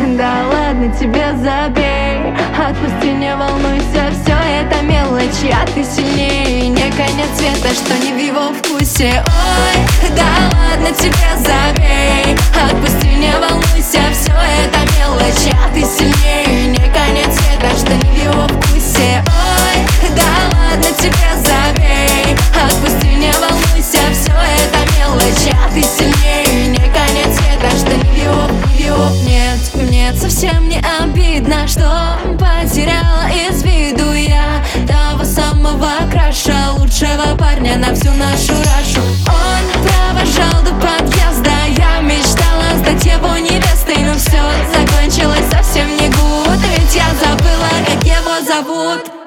Да ладно тебе, забей, отпусти, не волнуйся, все это мелочи, а ты сильнее. Не конец света, что не в его вкусе. Ой, да ладно тебе, забей, отпусти, не волнуйся, все это мелочи, а ты сильнее. Не конец света, что не в его вкусе. Ой, да ладно тебе, забей, отпусти, не волнуйся, все это мелочи, а ты сильнее. Не конец света, что не в его. Нет, мне совсем не обидно, что потеряла из виду я того самого краша, лучшего парня на всю нашу рашу. Он провожал до подъезда, я мечтала стать его невестой, но все закончилось совсем не гуд, ведь я забыла, как его зовут.